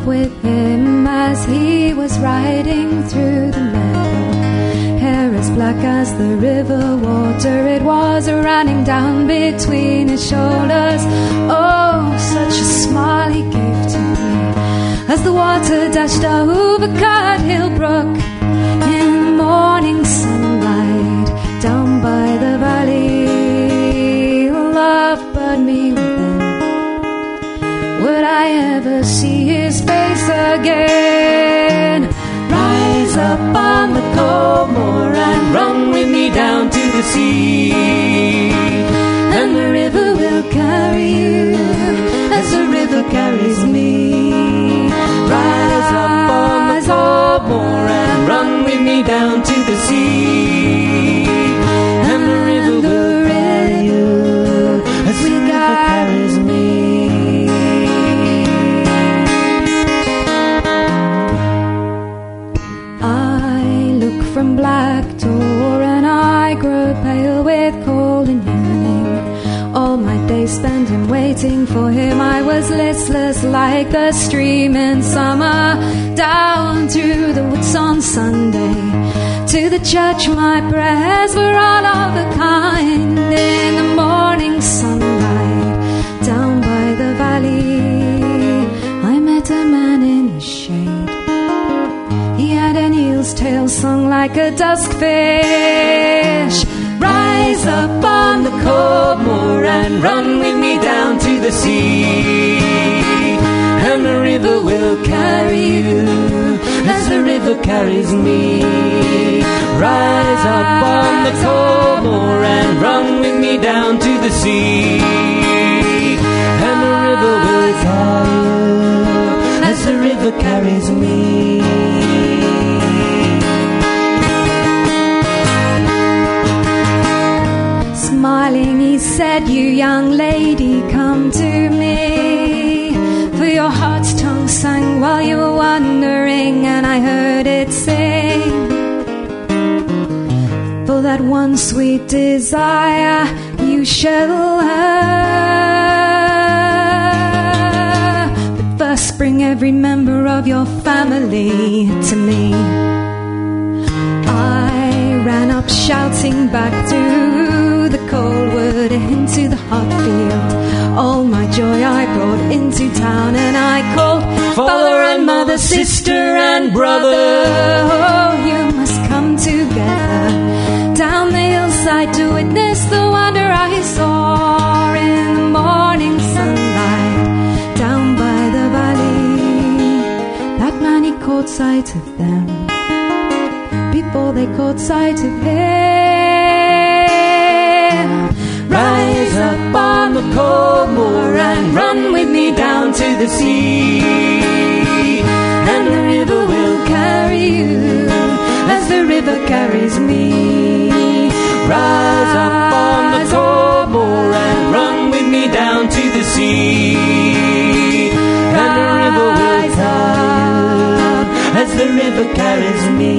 love with him as he was riding through the meadow. Hair as black as the river water, it was running down between his shoulders. Oh, such a smile he gave to me as the water dashed over Cut Hill Brook in the morning sunlight down by the valley. Love but me within. Would I ever see his face again? Rise up on the cold moor and run with me down to the sea, and the river will carry you as the river carries me. Rise up on the cold moor and run with me down to the sea, and the river will carry you as the river carries me. From black door and I grow pale with cold and yearning. All my days spent in waiting for him. I was listless like the stream in summer, down through the woods on Sunday. To the church my prayers were all of a kind. In the morning sunlight down by the valley, I met a man in his shade. He had an eel's tail sung like a dusk fish. Rise up on the cold moor and run with me down to the sea, and the river will carry you as the river carries me. Rise up on the cold moor and run with me down to the sea, and the river will carry you as the river carries me. Smiling, he said, "You young lady, come to me, for your heart's tongue sang while you were wandering, and I heard it sing. For that one sweet desire you shall have. But first bring every member of your family to me." I ran up shouting back through the cold wood into the hot field. All my joy I brought into town, and I called father and mother, sister and brother. Oh, you must come together down the hillside to witness the wonder I saw in the morning sunlight down by the valley. That man, he caught sight of them before they caught sight of him. Rise up on the cold moor and run with me down to the sea, and the river will carry you as the river carries me. Rise up on the cold moor and run with me down to the sea, and the river will carry you as the river carries me.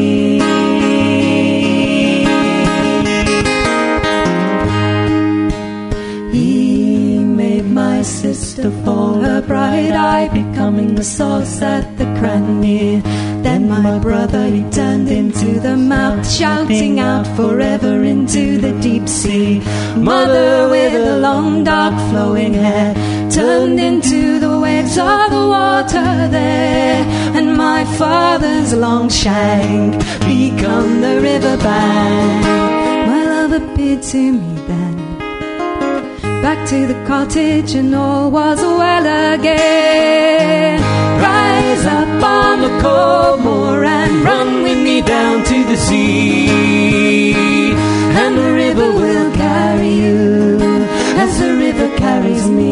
Sister for her bright eye, becoming the sauce at the cranny. Then my brother, he turned into the mouth, shouting out forever into the deep sea. Mother with the long dark flowing hair turned into the waves of the water there, and my father's long shank become the riverbank. My love appeared to me then, back to the cottage, and all was well again. Rise up on the cold moor and run with me down to the sea, and the river will carry you as the river carries me.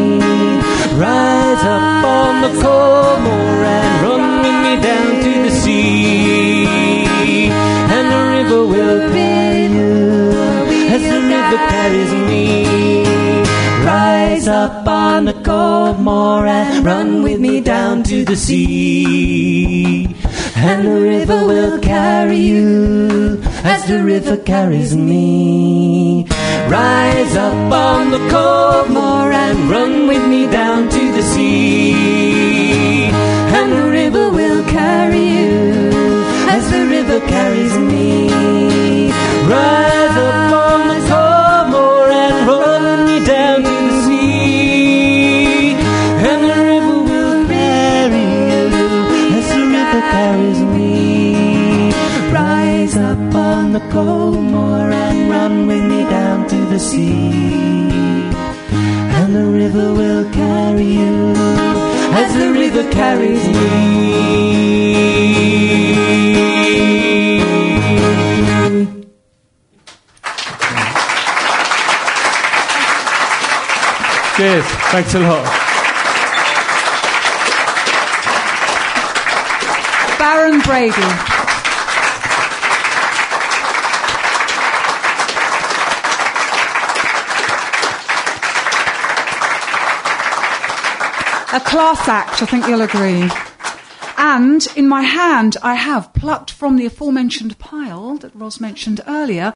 Rise up on the cold moor and run with me down to the sea, and the river will carry you as the river carries me. Rise up on the cold moor and run with me down to the sea, and the river will carry you as the river carries me. Rise up on the cold moor and run with me down to the sea, and carry you as the river carries me. Rise up on the Comoor and run me down to the sea, and the river will carry you as the river carries me. Rise up on the Comoor and run with me down to the sea, and the river will carry you as the river carries me. Cheers. Thanks a lot. Baron Brady. A class act, I think you'll agree. And in my hand, I have, plucked from the aforementioned pile that Ros mentioned earlier,